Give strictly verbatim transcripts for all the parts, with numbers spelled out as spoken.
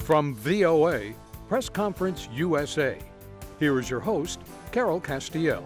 From V O A, Press Conference U S A, here is your host, Carol Castiel.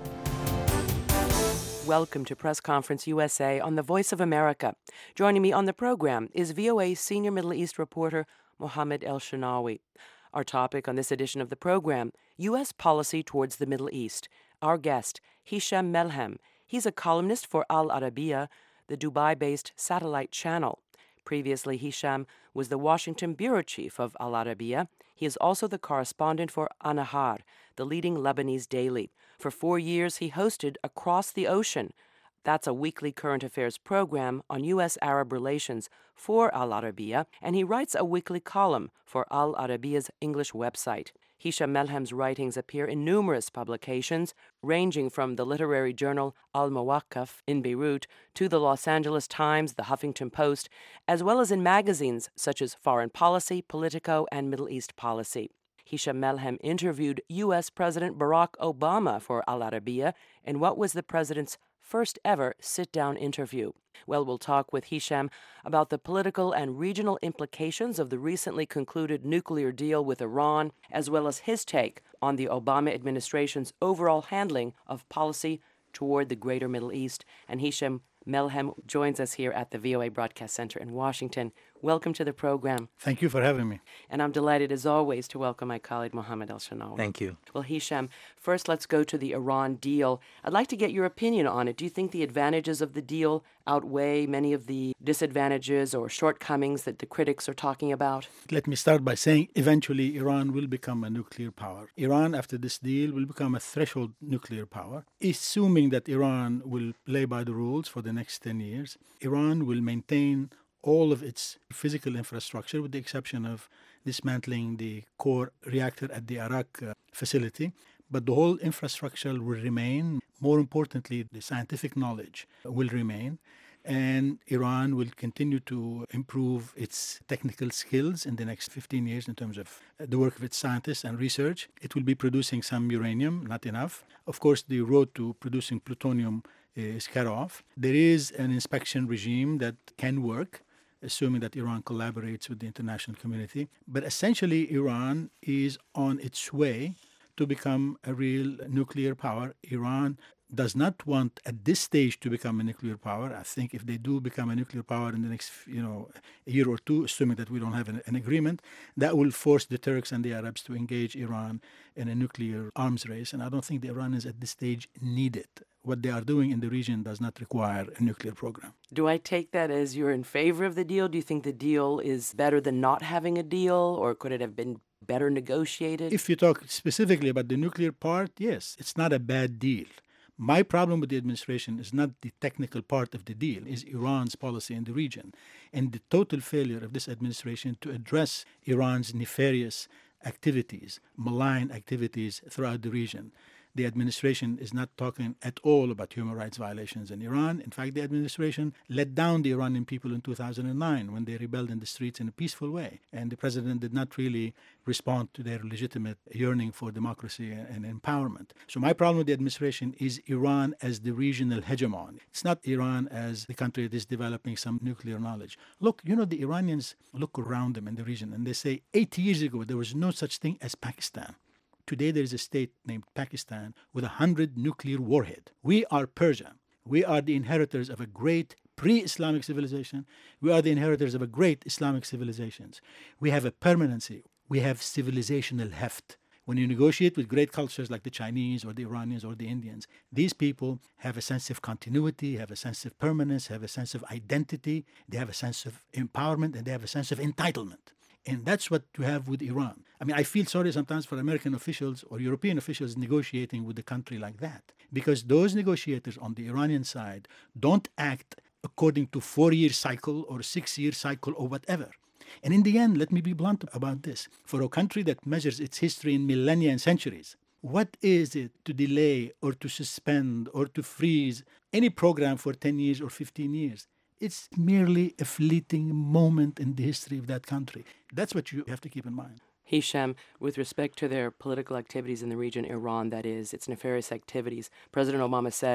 Welcome to Press Conference U S A on the Voice of America. Joining me on the program is V O A senior Middle East reporter Mohammed El-Shenawy. Our topic on this edition of the program, U S policy towards the Middle East. Our guest, Hisham Melhem. He's a columnist for Al Arabiya, the Dubai-based satellite channel. Previously, Hisham was the Washington bureau chief of Al Arabiya. He is also the correspondent for An-Nahar, the leading Lebanese daily. For four years, he hosted Across the Ocean. That's a weekly current affairs program on U S Arab relations for Al Arabiya, and he writes a weekly column for Al Arabiya's English website. Hisham Melhem's writings appear in numerous publications, ranging from the literary journal Al-Mawaqif in Beirut to the Los Angeles Times, the Huffington Post, as well as in magazines such as Foreign Policy, Politico, and Middle East Policy. Hisham Melhem interviewed U S President Barack Obama for Al Arabiya in what was the president's first ever sit-down interview. Well, we'll talk with Hisham about the political and regional implications of the recently concluded nuclear deal with Iran, as well as his take on the Obama administration's overall handling of policy toward the greater Middle East. And Hisham Melhem joins us here at the V O A Broadcast Center in Washington. Welcome to the program. Thank you for having me. And I'm delighted, as always, to welcome my colleague, Mohammed El-Shenawy. Thank you. Well, Hisham, first let's go to the Iran deal. I'd like to get your opinion on it. Do you think the advantages of the deal outweigh many of the disadvantages or shortcomings that the critics are talking about? Let me start by saying eventually Iran will become a nuclear power. Iran, after this deal, will become a threshold nuclear power. Assuming that Iran will play by the rules for the next ten years, Iran will maintain all of its physical infrastructure, with the exception of dismantling the core reactor at the Arak uh, facility. But the whole infrastructure will remain. More importantly, the scientific knowledge will remain. And Iran will continue to improve its technical skills in the next fifteen years in terms of the work of its scientists and research. It will be producing some uranium, not enough. Of course, the road to producing plutonium is cut off. There is an inspection regime that can work, assuming that Iran collaborates with the international community. But essentially, Iran is on its way to become a real nuclear power. Iran does not want at this stage to become a nuclear power. I think if they do become a nuclear power in the next, you know, a year or two, assuming that we don't have an, an agreement, that will force the Turks and the Arabs to engage Iran in a nuclear arms race. And I don't think the Iranians at this stage need it. What they are doing in the region does not require a nuclear program. Do I take that as you're in favor of the deal? Do you think the deal is better than not having a deal, or could it have been better negotiated? If you talk specifically about the nuclear part, yes, it's not a bad deal. My problem with the administration is not the technical part of the deal, is Iran's policy in the region and the total failure of this administration to address Iran's nefarious activities, malign activities throughout the region. The administration is not talking at all about human rights violations in Iran. In fact, the administration let down the Iranian people in two thousand nine when they rebelled in the streets in a peaceful way. And the president did not really respond to their legitimate yearning for democracy and empowerment. So my problem with the administration is Iran as the regional hegemon. It's not Iran as the country that is developing some nuclear knowledge. Look, you know, the Iranians look around them in the region and they say eighty years ago there was no such thing as Pakistan. Today there is a state named Pakistan with a hundred nuclear warhead. We are Persia. We are the inheritors of a great pre-Islamic civilization. We are the inheritors of a great Islamic civilizations. We have a permanency. We have civilizational heft. When you negotiate with great cultures like the Chinese or the Iranians or the Indians, these people have a sense of continuity, have a sense of permanence, have a sense of identity, they have a sense of empowerment, and they have a sense of entitlement. And that's what you have with Iran. I mean, I feel sorry sometimes for American officials or European officials negotiating with a country like that, because those negotiators on the Iranian side don't act according to four-year cycle or six-year cycle or whatever. And in the end, let me be blunt about this. For a country that measures its history in millennia and centuries, what is it to delay or to suspend or to freeze any program for ten years or fifteen years? It's merely a fleeting moment in the history of that country. That's what you have to keep in mind. Hisham, with respect to their political activities in the region, Iran, that is, its nefarious activities, President Obama said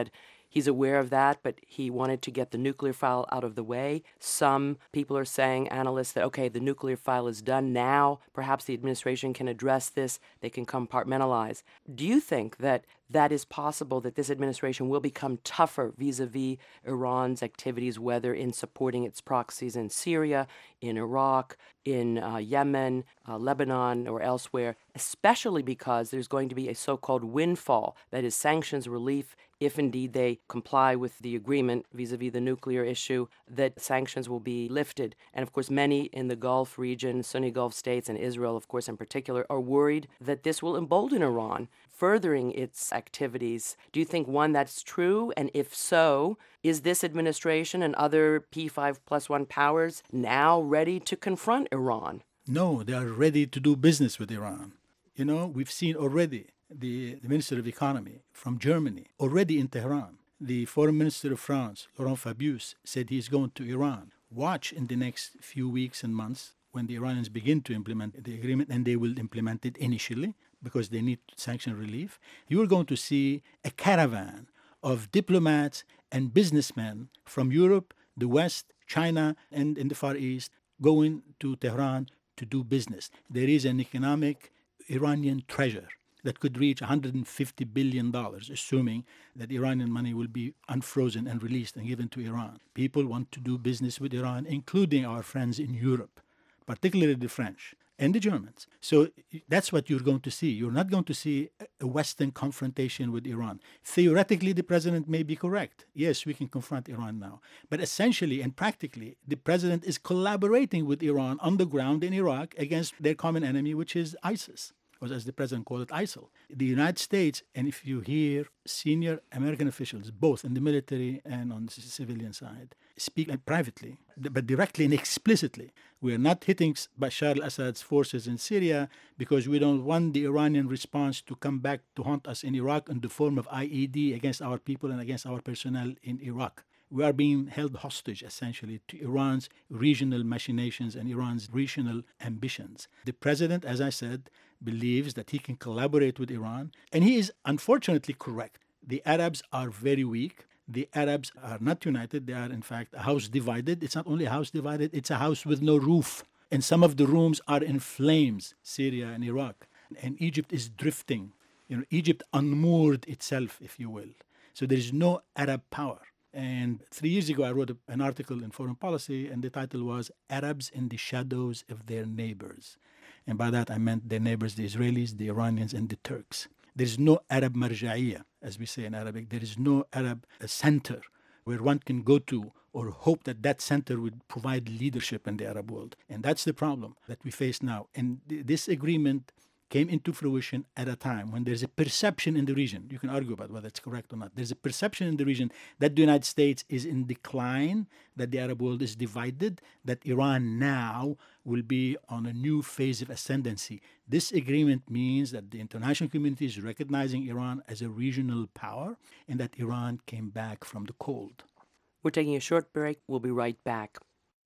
he's aware of that, but he wanted to get the nuclear file out of the way. Some people are saying, analysts, that, okay, the nuclear file is done now. Perhaps the administration can address this. They can compartmentalize. Do you think that that is possible, that this administration will become tougher vis-a-vis Iran's activities, whether in supporting its proxies in Syria, in Iraq, in uh, Yemen, uh, Lebanon, or elsewhere, especially because there's going to be a so-called windfall, that is sanctions relief, if indeed they comply with the agreement vis-a-vis the nuclear issue, that sanctions will be lifted. And of course, many in the Gulf region, Sunni Gulf states, and Israel, of course, in particular, are worried that this will embolden Iran, furthering its activities. Do you think, one, that's true? And if so, is this administration and other P five plus one powers now ready to confront Iran? No, they are ready to do business with Iran. You know, we've seen already the, the Minister of Economy from Germany, already in Tehran. The Foreign Minister of France, Laurent Fabius, said he's going to Iran. Watch in the next few weeks and months when the Iranians begin to implement the agreement, and they will implement it initially because they need sanction relief. You are going to see a caravan of diplomats and businessmen from Europe, the West, China, and in the Far East going to Tehran to do business. There is an economic Iranian treasure that could reach one hundred fifty billion dollars, assuming that Iranian money will be unfrozen and released and given to Iran. People want to do business with Iran, including our friends in Europe, particularly the French and the Germans. So that's what you're going to see. You're not going to see a Western confrontation with Iran. Theoretically, the president may be correct. Yes, we can confront Iran now. But essentially and practically, the president is collaborating with Iran on the ground in Iraq against their common enemy, which is ISIS, or as the president called it, ISIL. The United States, and if you hear senior American officials, both in the military and on the civilian side, speak privately, but directly and explicitly, we are not hitting Bashar al-Assad's forces in Syria because we don't want the Iranian response to come back to haunt us in Iraq in the form of I E D against our people and against our personnel in Iraq. We are being held hostage, essentially, to Iran's regional machinations and Iran's regional ambitions. The president, as I said, believes that he can collaborate with Iran, and he is unfortunately correct. The Arabs are very weak. The Arabs are not united. They are, in fact, a house divided. It's not only a house divided, it's a house with no roof. And some of the rooms are in flames, Syria and Iraq. And Egypt is drifting. You know, Egypt unmoored itself, if you will. So there is no Arab power. And three years ago, I wrote a, an article in Foreign Policy, and the title was Arabs in the Shadows of Their Neighbors. And by that, I meant their neighbors, the Israelis, the Iranians, and the Turks. There is no Arab marja'iyya, as we say in Arabic. There is no Arab center where one can go to or hope that that center would provide leadership in the Arab world. And that's the problem that we face now. And th- this agreement came into fruition at a time when there's a perception in the region. You can argue about whether it's correct or not. There's a perception in the region that the United States is in decline, that the Arab world is divided, that Iran now will be on a new phase of ascendancy. This agreement means that the international community is recognizing Iran as a regional power and that Iran came back from the cold. We're taking a short break. We'll be right back.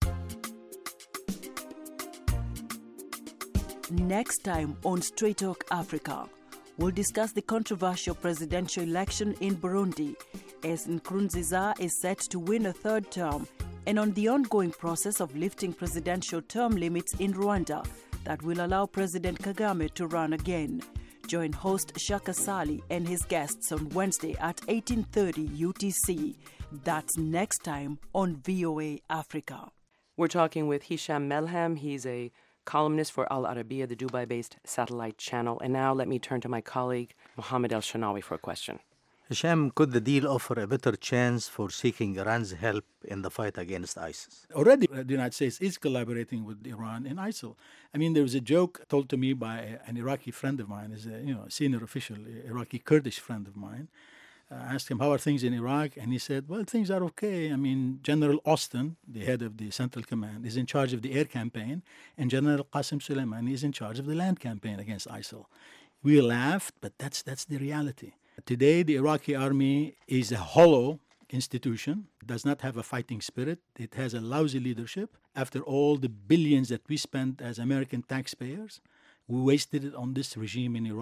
Next time on Straight Talk Africa, we'll discuss the controversial presidential election in Burundi as Nkurunziza is set to win a third term, and on the ongoing process of lifting presidential term limits in Rwanda that will allow President Kagame to run again. Join host Shaka Sali and his guests on Wednesday at eighteen thirty U T C. That's next time on V O A Africa. We're talking with Hisham Melhem. He's a columnist for Al Arabiya, the Dubai-based satellite channel. And now let me turn to my colleague, Mohammed El-Shanawi, for a question. Hisham, could the deal offer a better chance for seeking Iran's help in the fight against ISIS? Already, the United States is collaborating with Iran in ISIL. I mean, there was a joke told to me by an Iraqi friend of mine, is a you know, senior official, Iraqi Kurdish friend of mine. I asked him, how are things in Iraq? And he said, well, things are okay. I mean, General Austin, the head of the Central Command, is in charge of the air campaign, and General Qasem Soleimani is in charge of the land campaign against ISIL. We laughed, but that's that's the reality. Today, the Iraqi army is a hollow institution, does not have a fighting spirit. It has a lousy leadership. After all the billions that we spent as American taxpayers, we wasted it on this regime in Iraq.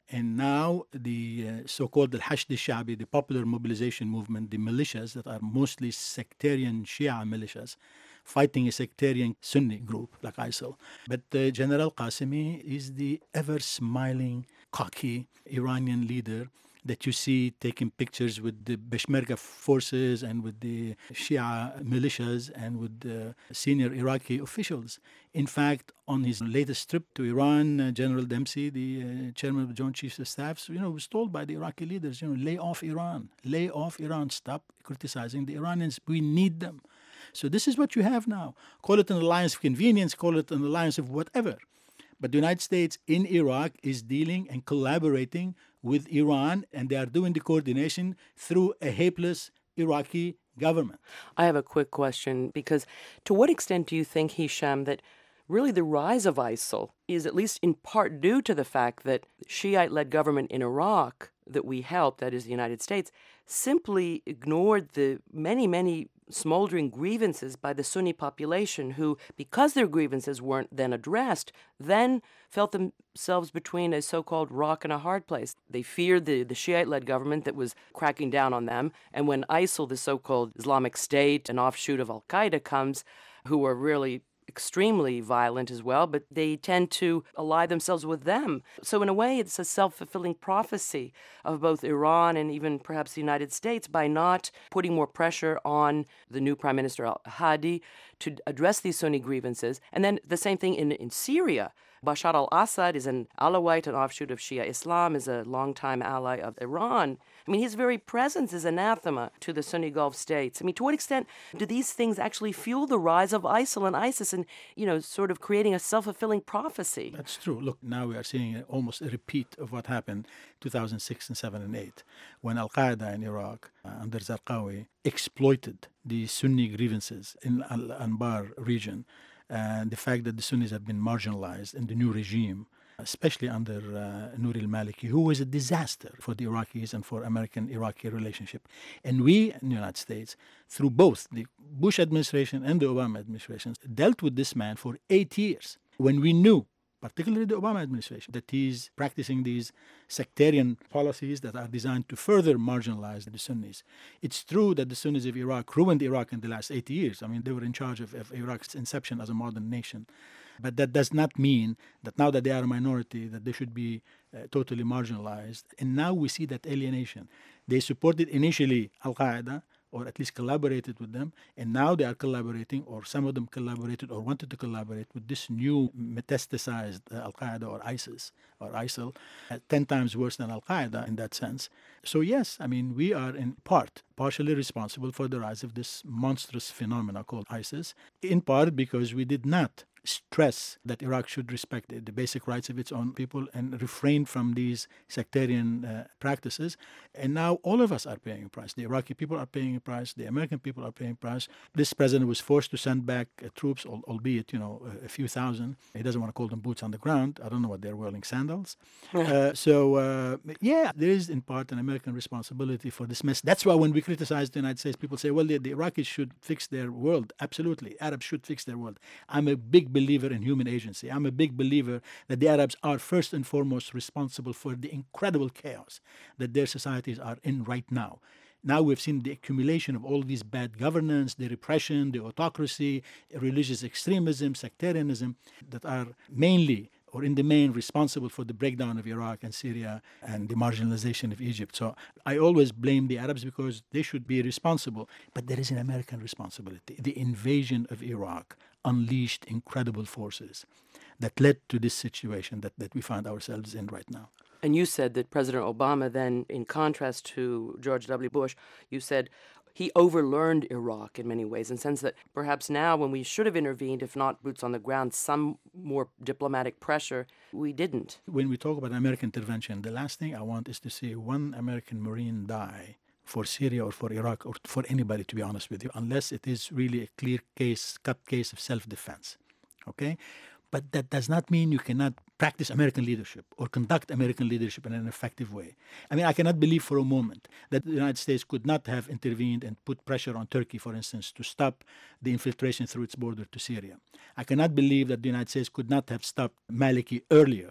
And now the uh, so-called Al-Hashd al-Sha'bi, the popular mobilization movement, the militias that are mostly sectarian Shia militias, fighting a sectarian Sunni group like ISIL. But uh, General Qasemi is the ever-smiling, cocky Iranian leader that you see taking pictures with the Peshmerga forces and with the Shia militias and with the senior Iraqi officials. In fact, on his latest trip to Iran, uh, General Dempsey, the uh, chairman of the Joint Chiefs of Staff, you know, was told by the Iraqi leaders, you know, lay off Iran, lay off Iran, stop criticizing the Iranians. We need them. So this is what you have now. Call it an alliance of convenience, call it an alliance of whatever. But the United States in Iraq is dealing and collaborating with Iran, and they are doing the coordination through a helpless Iraqi government. I have a quick question, because to what extent do you think, Hisham, that really the rise of ISIL is at least in part due to the fact that the Shiite-led government in Iraq that we helped, that is the United States, simply ignored the many, many smoldering grievances by the Sunni population who, because their grievances weren't then addressed, then felt themselves between a so-called rock and a hard place. They feared the, the Shiite-led government that was cracking down on them, and when ISIL, the so-called Islamic State, an offshoot of Al-Qaeda, comes, who are really extremely violent as well, but they tend to ally themselves with them. So in a way, it's a self-fulfilling prophecy of both Iran and even perhaps the United States by not putting more pressure on the new Prime Minister al-Hadi to address these Sunni grievances. And then the same thing in, in Syria. Bashar al-Assad is an Alawite, an offshoot of Shia Islam, is a longtime ally of Iran. I mean, his very presence is anathema to the Sunni Gulf states. I mean, to what extent do these things actually fuel the rise of ISIL and ISIS and, you know, sort of creating a self-fulfilling prophecy? That's true. Look, now we are seeing a, almost a repeat of what happened two thousand six and seven and eight, when Al-Qaeda in Iraq, uh, under Zarqawi, exploited the Sunni grievances in Al-Anbar region, and the fact that the Sunnis have been marginalized in the new regime, especially under uh, Nouri al-Maliki, who was a disaster for the Iraqis and for American-Iraqi relationship. And we in the United States, through both the Bush administration and the Obama administration, dealt with this man for eight years when we knew, particularly the Obama administration, that he's practicing these sectarian policies that are designed to further marginalize the Sunnis. It's true that the Sunnis of Iraq ruined Iraq in the last eighty years. I mean, they were in charge of, of Iraq's inception as a modern nation. But that does not mean that now that they are a minority, that they should be uh, totally marginalized. And now we see that alienation. They supported initially Al-Qaeda, or at least collaborated with them, and now they are collaborating, or some of them collaborated or wanted to collaborate with this new metastasized uh, Al-Qaeda or ISIS or ISIL, uh, ten times worse than Al-Qaeda in that sense. So yes, I mean, we are in part partially responsible for the rise of this monstrous phenomena called ISIS, in part because we did not stress that Iraq should respect the basic rights of its own people and refrain from these sectarian uh, practices. And now all of us are paying a price. The Iraqi people are paying a price. The American people are paying a price. This president was forced to send back uh, troops, al- albeit, you know, a, a few thousand. He doesn't want to call them boots on the ground. I don't know what they're wearing, sandals. uh, so, uh, yeah, there is in part an American responsibility for this mess. That's why when we criticize the United States, people say, well, the, the Iraqis should fix their world. Absolutely. Arabs should fix their world. I'm a big believer in human agency. I'm a big believer that the Arabs are first and foremost responsible for the incredible chaos that their societies are in right now. Now we've seen the accumulation of all these bad governance, the repression, the autocracy, religious extremism, sectarianism that are mainly or in the main responsible for the breakdown of Iraq and Syria and the marginalization of Egypt. So I always blame the Arabs because they should be responsible. But there is an American responsibility. The invasion of Iraq unleashed incredible forces that led to this situation that, that we find ourselves in right now. And you said that President Obama then, in contrast to George W. Bush, you said he overlearned Iraq in many ways, in the sense that perhaps now when we should have intervened, if not boots on the ground, some more diplomatic pressure, we didn't. When we talk about American intervention, the last thing I want is to see one American Marine die for Syria or for Iraq or for anybody, to be honest with you, unless it is really a clear case, cut case of self-defense, okay? But that does not mean you cannot practice American leadership or conduct American leadership in an effective way. I mean, I cannot believe for a moment that the United States could not have intervened and put pressure on Turkey, for instance, to stop the infiltration through its border to Syria. I cannot believe that the United States could not have stopped Maliki earlier.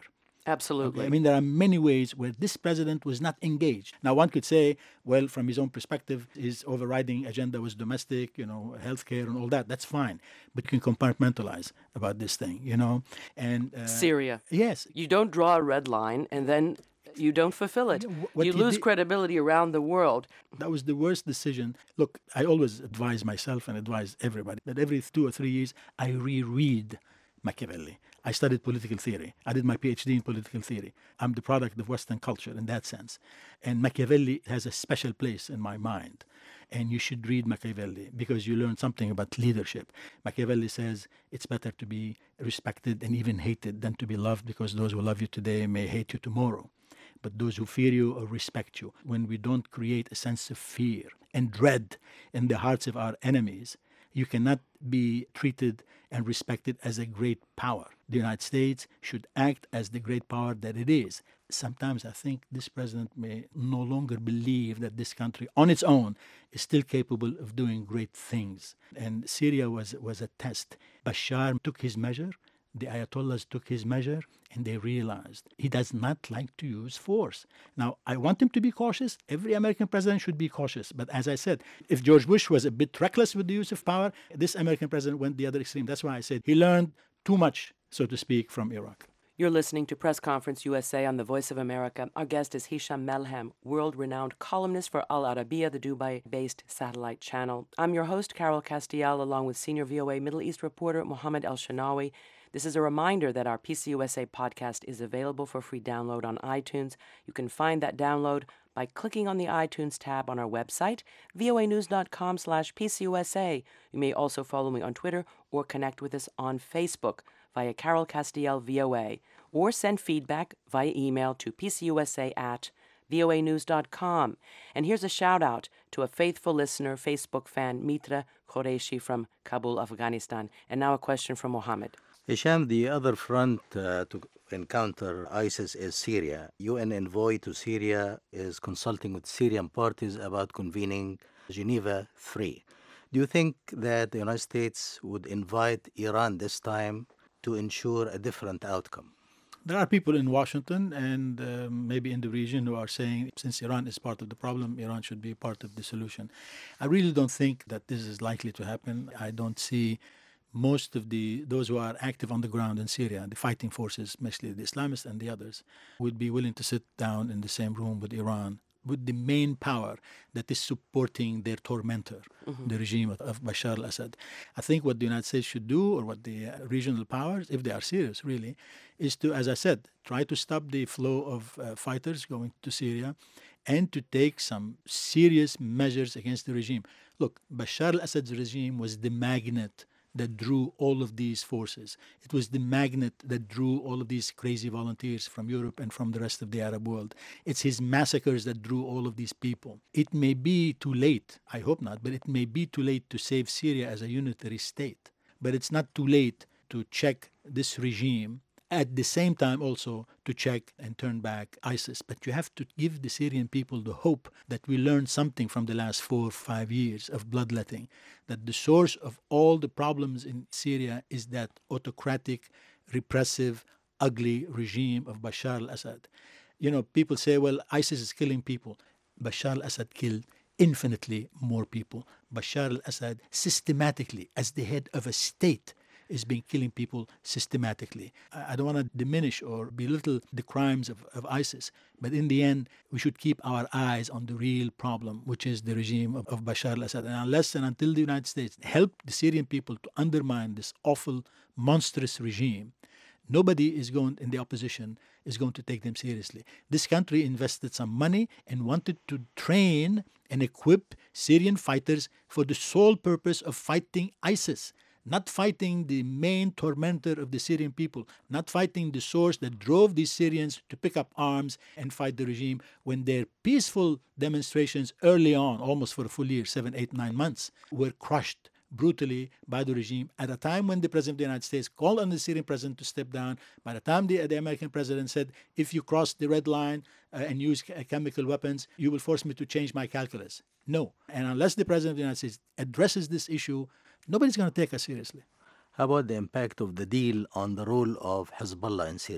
Absolutely. Okay? I mean, there are many ways where this president was not engaged. Now, one could say, well, from his own perspective, his overriding agenda was domestic, you know, healthcare and all that. That's fine. But you can compartmentalize about this thing, you know. And uh, Syria. Yes. You don't draw a red line and then you don't fulfill it. What you he lose did- credibility around the world. That was the worst decision. Look, I always advise myself and advise everybody that every two or three years I reread Machiavelli. I studied political theory. I did my PhD in political theory. I'm the product of Western culture in that sense. And Machiavelli has a special place in my mind. And you should read Machiavelli because you learn something about leadership. Machiavelli says it's better to be respected and even hated than to be loved, because those who love you today may hate you tomorrow. But those who fear you or respect you, when we don't create a sense of fear and dread in the hearts of our enemies, you cannot be treated and respected as a great power. The United States should act as the great power that it is. Sometimes I think this president may no longer believe that this country on its own is still capable of doing great things. And Syria was, was a test. Bashar took his measure. The Ayatollahs took his measure, and they realized he does not like to use force. Now, I want him to be cautious. Every American president should be cautious. But as I said, if George Bush was a bit reckless with the use of power, this American president went the other extreme. That's why I said he learned too much, so to speak, from Iraq. You're listening to Press Conference U S A on the Voice of America. Our guest is Hisham Melhem, world-renowned columnist for Al Arabiya, the Dubai-based satellite channel. I'm your host, Carol Castiel, along with senior V O A Middle East reporter Mohammed El-Shanawi. This is a reminder that our P C U S A podcast is available for free download on iTunes. You can find that download by clicking on the iTunes tab on our website, voanews.com slash PCUSA. You may also follow me on Twitter or connect with us on Facebook via Carol Castiel V O A, or send feedback via email to pcusa at voanews dot com. And here's a shout out to a faithful listener, Facebook fan Mitra Qureshi from Kabul, Afghanistan. And now a question from Mohammed. Hisham, the other front uh, to encounter ISIS is Syria. U N envoy to Syria is consulting with Syrian parties about convening Geneva three. Do you think that the United States would invite Iran this time to ensure a different outcome? There are people in Washington and uh, maybe in the region who are saying, since Iran is part of the problem, Iran should be part of the solution. I really don't think that this is likely to happen. I don't see most of the those who are active on the ground in Syria, the fighting forces, especially the Islamists and the others, would be willing to sit down in the same room with Iran, with the main power that is supporting their tormentor, mm-hmm. the regime of, of Bashar al-Assad. I think what the United States should do, or what the uh, regional powers, if they are serious really, is to, as I said, try to stop the flow of uh, fighters going to Syria and to take some serious measures against the regime. Look, Bashar al-Assad's regime was the magnet that drew all of these forces. It was the magnet that drew all of these crazy volunteers from Europe and from the rest of the Arab world. It's his massacres that drew all of these people. It may be too late, I hope not, but it may be too late to save Syria as a unitary state. But it's not too late to check this regime, at the same time also to check and turn back ISIS. But you have to give the Syrian people the hope that we learned something from the last four or five years of bloodletting, that the source of all the problems in Syria is that autocratic, repressive, ugly regime of Bashar al-Assad. You know, people say, well, ISIS is killing people. Bashar al-Assad killed infinitely more people. Bashar al-Assad systematically, as the head of a state, is being killing people systematically. I don't want to diminish or belittle the crimes of, of ISIS, but in the end, we should keep our eyes on the real problem, which is the regime of, of Bashar al-Assad. And unless and until the United States help the Syrian people to undermine this awful, monstrous regime, nobody is going in the opposition is going to take them seriously. This country invested some money and wanted to train and equip Syrian fighters for the sole purpose of fighting ISIS. Not fighting the main tormentor of the Syrian people, not fighting the source that drove these Syrians to pick up arms and fight the regime, when their peaceful demonstrations early on, almost for a full year, seven, eight, nine months, were crushed brutally by the regime at a time when the President of the United States called on the Syrian president to step down. By the time the, the American president said, if you cross the red line uh, and use ch- chemical weapons, you will force me to change my calculus. No. And unless the President of the United States addresses this issue, nobody's going to take us seriously. How about the impact of the deal on the role of Hezbollah in Syria?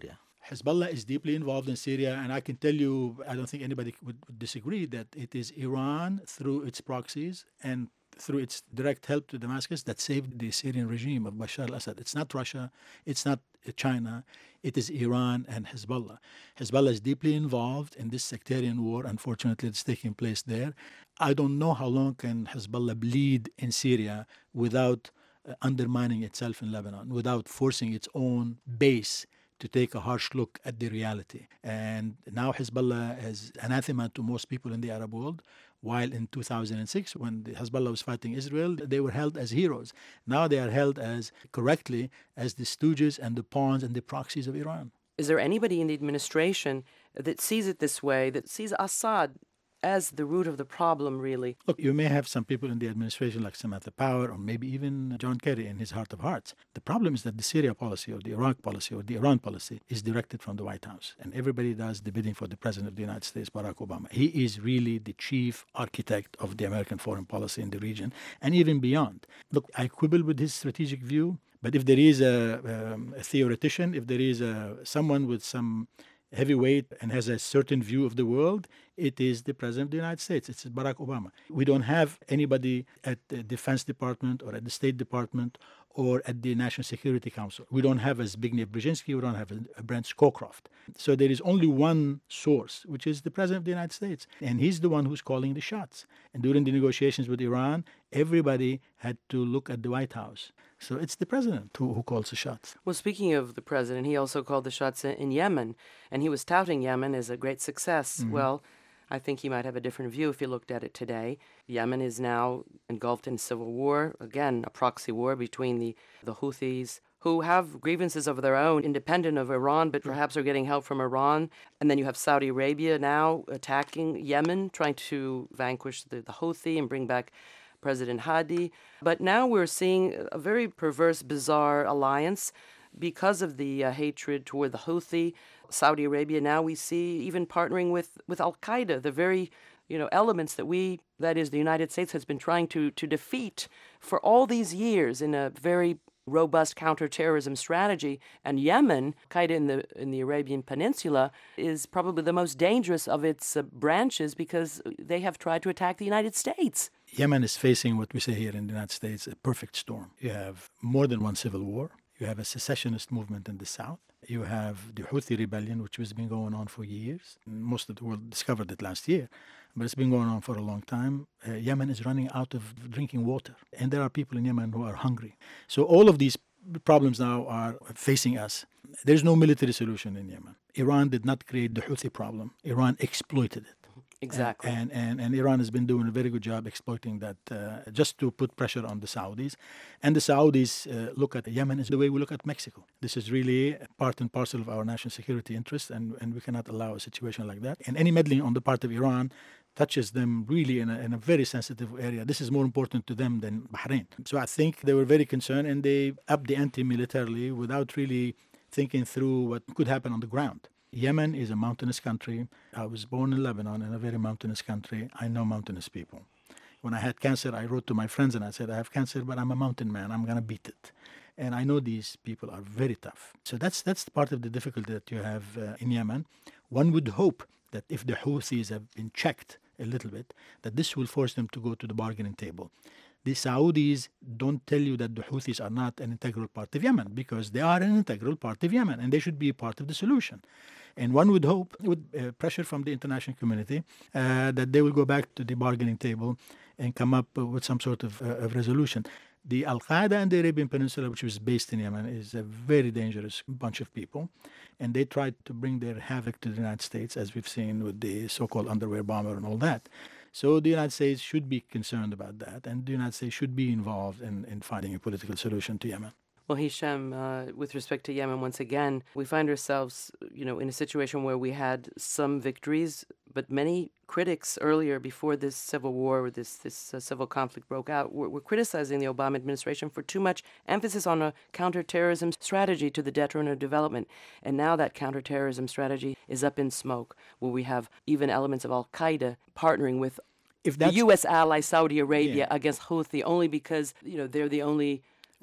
Hezbollah is deeply involved in Syria, and I can tell you, I don't think anybody would, would disagree that it is Iran through its proxies and through its direct help to Damascus that saved the Syrian regime of Bashar al-Assad. It's not Russia, it's not China, it is Iran and Hezbollah. Hezbollah is deeply involved in this sectarian war, unfortunately, that's taking place there. I don't know how long can Hezbollah bleed in Syria without uh, undermining itself in Lebanon, without forcing its own base to take a harsh look at the reality. And now Hezbollah is anathema to most people in the Arab world, while in two thousand six, when the Hezbollah was fighting Israel, they were held as heroes. Now they are held as, correctly, as the stooges and the pawns and the proxies of Iran. Is there anybody in the administration that sees it this way, that sees Assad as the root of the problem, really? Look, you may have some people in the administration like Samantha Power or maybe even John Kerry in his heart of hearts. The problem is that the Syria policy or the Iraq policy or the Iran policy is directed from the White House. And everybody does the bidding for the President of the United States, Barack Obama. He is really the chief architect of the American foreign policy in the region and even beyond. Look, I quibble with his strategic view, but if there is a, um, a theoretician, if there is a, someone with some heavyweight and has a certain view of the world, it is the President of the United States. It's Barack Obama. We don't have anybody at the Defense Department or at the State Department or at the National Security Council. We don't have a Zbigniew Brzezinski. We don't have a Brent Scowcroft. So there is only one source, which is the President of the United States. And he's the one who's calling the shots. And during the negotiations with Iran, everybody had to look at the White House. So it's the president who, who calls the shots. Well, speaking of the president, he also called the shots in Yemen, and he was touting Yemen as a great success. Mm-hmm. Well, I think he might have a different view if he looked at it today. Yemen is now engulfed in civil war, again, a proxy war between the, the Houthis, who have grievances of their own, independent of Iran, but perhaps are getting help from Iran. And then you have Saudi Arabia now attacking Yemen, trying to vanquish the, the Houthi and bring back President Hadi. But now we're seeing a very perverse, bizarre alliance because of the uh, hatred toward the Houthi. Saudi Arabia, now we see even partnering with, with Al-Qaeda, the very you know, elements that we, that is the United States, has been trying to, to defeat for all these years in a very robust counterterrorism strategy. And Yemen, Qaeda in the in the Arabian Peninsula, is probably the most dangerous of its uh, branches because they have tried to attack the United States. Yemen is facing what we say here in the United States, a perfect storm. You have more than one civil war. You have a secessionist movement in the south. You have the Houthi rebellion, which has been going on for years. Most of the world discovered it last year, but it's been going on for a long time. Uh, Yemen is running out of drinking water, and there are people in Yemen who are hungry. So all of these problems now are facing us. There's no military solution in Yemen. Iran did not create the Houthi problem. Iran exploited it. Exactly. And, and, and Iran has been doing a very good job exploiting that uh, just to put pressure on the Saudis. And the Saudis uh, look at Yemen as the way we look at Mexico. This is really part and parcel of our national security interests, and, and we cannot allow a situation like that. And any meddling on the part of Iran touches them really in a, in a very sensitive area. This is more important to them than Bahrain. So I think they were very concerned, and they upped the ante militarily without really thinking through what could happen on the ground. Yemen is a mountainous country. I was born in Lebanon, in a very mountainous country. I know mountainous people. When I had cancer, I wrote to my friends and I said, I have cancer, but I'm a mountain man. I'm going to beat it. And I know these people are very tough. So that's that's part of the difficulty that you have uh, in Yemen. One would hope that if the Houthis have been checked a little bit, that this will force them to go to the bargaining table. The Saudis don't tell you that the Houthis are not an integral part of Yemen, because they are an integral part of Yemen, and they should be part of the solution. And one would hope, with uh, pressure from the international community, uh, that they will go back to the bargaining table and come up uh, with some sort of, uh, of resolution. The Al-Qaeda and the Arabian Peninsula, which was based in Yemen, is a very dangerous bunch of people. And they tried to bring their havoc to the United States, as we've seen with the so-called underwear bomber and all that. So the United States should be concerned about that, and the United States should be involved in, in finding a political solution to Yemen. Well, Hisham, uh, with respect to Yemen, once again, we find ourselves, you know, in a situation where we had some victories, but many critics earlier, before this civil war or this this uh, civil conflict broke out, were, were criticizing the Obama administration for too much emphasis on a counterterrorism strategy to the detriment of development. And now that counterterrorism strategy is up in smoke, where we have even elements of Al-Qaeda partnering with if the U S ally Saudi Arabia yeah. against Houthi, only because, you know, they're the only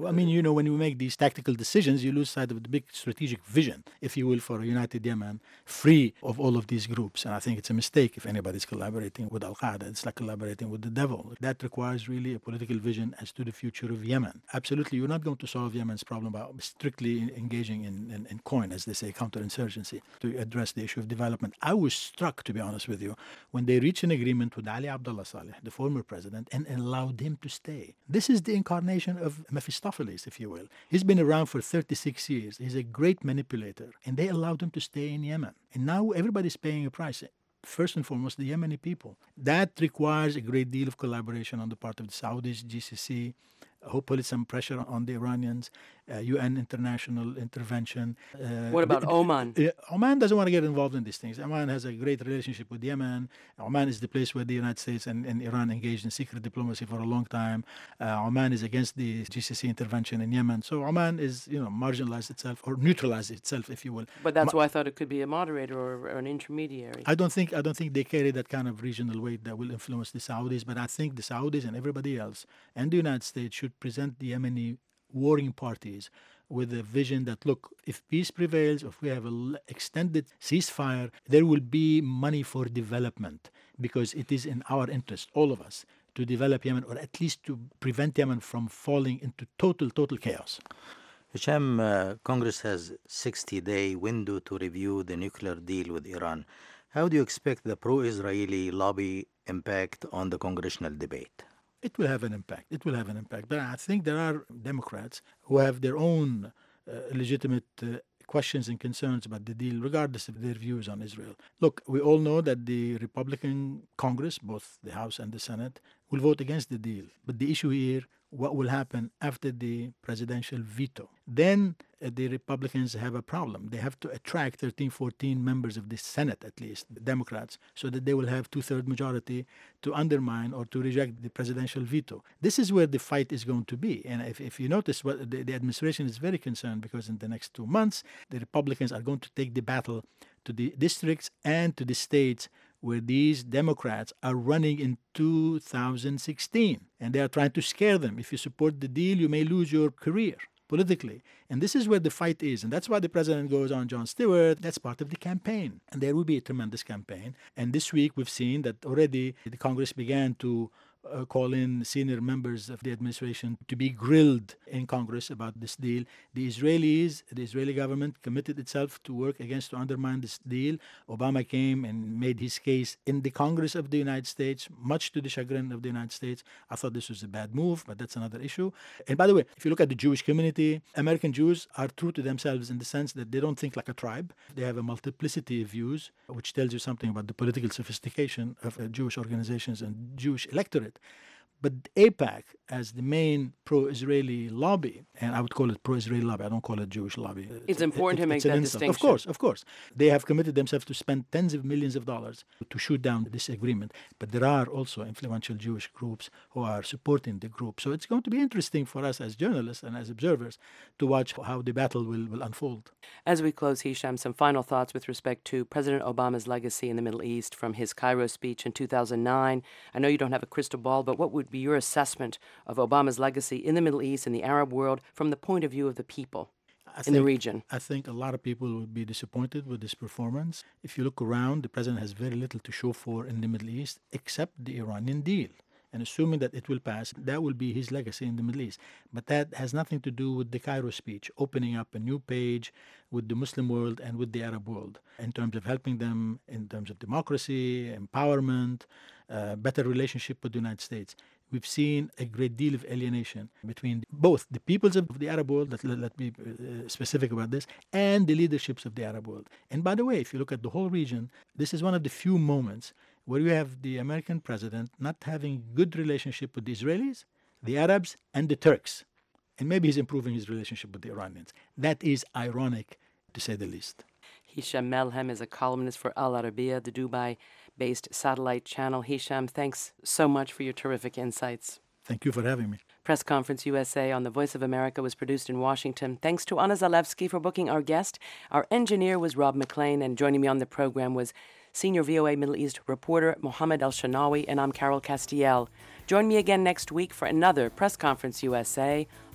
Well, I mean, you know, when you make these tactical decisions, you lose sight of the big strategic vision, if you will, for a united Yemen, free of all of these groups. And I think it's a mistake if anybody's collaborating with Al-Qaeda. It's like collaborating with the devil. That requires really a political vision as to the future of Yemen. Absolutely, you're not going to solve Yemen's problem by strictly engaging in, in, in coin, as they say, counterinsurgency, to address the issue of development. I was struck, to be honest with you, when they reached an agreement with Ali Abdullah Saleh, the former president, and allowed him to stay. This is the incarnation of Mephistopheles, if you will. He's been around for thirty-six years. He's a great manipulator. And they allowed him to stay in Yemen. And now everybody's paying a price. First and foremost, the Yemeni people. That requires a great deal of collaboration on the part of the Saudis, G C C, hopefully some pressure on the Iranians, uh, U N international intervention. Uh, what about the, Oman? Uh, Oman doesn't want to get involved in these things. Oman has a great relationship with Yemen. Oman is the place where the United States and, and Iran engaged in secret diplomacy for a long time. Uh, Oman is against the G C C intervention in Yemen. So Oman is, you know, marginalized itself or neutralized itself, if you will. But that's Ma- why I thought it could be a moderator or, or an intermediary. I don't think I don't think they carry that kind of regional weight that will influence the Saudis. But I think the Saudis and everybody else and the United States should present the Yemeni warring parties with a vision that, look, if peace prevails, if we have an extended ceasefire, there will be money for development, because it is in our interest, all of us, to develop Yemen, or at least to prevent Yemen from falling into total, total chaos. Hisham, uh, Congress has sixty-day window to review the nuclear deal with Iran. How do you expect the pro-Israeli lobby impact on the congressional debate? It will have an impact. It will have an impact. But I think there are Democrats who have their own uh, legitimate uh, questions and concerns about the deal, regardless of their views on Israel. Look, we all know that the Republican Congress, both the House and the Senate, will vote against the deal. But the issue here, what will happen after the presidential veto? Then uh, the Republicans have a problem. They have to attract thirteen, fourteen members of the Senate, at least, the Democrats, so that they will have two-thirds majority to undermine or to reject the presidential veto. This is where the fight is going to be. And if, if you notice, what the, the administration is very concerned, because in the next two months, the Republicans are going to take the battle to the districts and to the states where these Democrats are running in two thousand sixteen. And they are trying to scare them. If you support the deal, you may lose your career politically. And this is where the fight is. And that's why the president goes on Jon Stewart. That's part of the campaign. And there will be a tremendous campaign. And this week we've seen that already the Congress began to Uh, call in senior members of the administration to be grilled in Congress about this deal. The Israelis, the Israeli government committed itself to work against, to undermine this deal. Obama came and made his case in the Congress of the United States, much to the chagrin of the United States. I thought this was a bad move, but that's another issue. And by the way, if you look at the Jewish community, American Jews are true to themselves in the sense that they don't think like a tribe. They have a multiplicity of views, which tells you something about the political sophistication of uh, Jewish organizations and Jewish electorate. But AIPAC, as the main pro-Israeli lobby, and I would call it pro-Israeli lobby, I don't call it Jewish lobby. It's important it, to make that distinction. Of course, of course. They have committed themselves to spend tens of millions of dollars to shoot down this agreement. But there are also influential Jewish groups who are supporting the group. So it's going to be interesting for us as journalists and as observers to watch how the battle will, will unfold. As we close, Hisham, some final thoughts with respect to President Obama's legacy in the Middle East from his Cairo speech in two thousand nine. I know you don't have a crystal ball, but what would be your assessment of Obama's legacy in the Middle East and the Arab world from the point of view of the people I in think, the region? I think a lot of people would be disappointed with this performance. If you look around, the president has very little to show for in the Middle East except the Iranian deal. And assuming that it will pass, that will be his legacy in the Middle East. But that has nothing to do with the Cairo speech, opening up a new page with the Muslim world and with the Arab world in terms of helping them in terms of democracy, empowerment, uh, better relationship with the United States. We've seen a great deal of alienation between both the peoples of the Arab world, let, let me be specific about this, and the leaderships of the Arab world. And by the way, if you look at the whole region, this is one of the few moments where you have the American president not having good relationship with the Israelis, the Arabs, and the Turks. And maybe he's improving his relationship with the Iranians. That is ironic, to say the least. Hisham Melhem is a columnist for Al Arabiya, the Dubai-based satellite channel. Hisham, thanks so much for your terrific insights. Thank you for having me. Press Conference U S A on the Voice of America was produced in Washington. Thanks to Anna Zalewski for booking our guest. Our engineer was Rob McLean, and joining me on the program was Senior V O A Middle East reporter Mohammed El-Shanawi, and I'm Carol Castiel. Join me again next week for another Press Conference U S A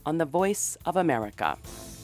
on the Voice of America.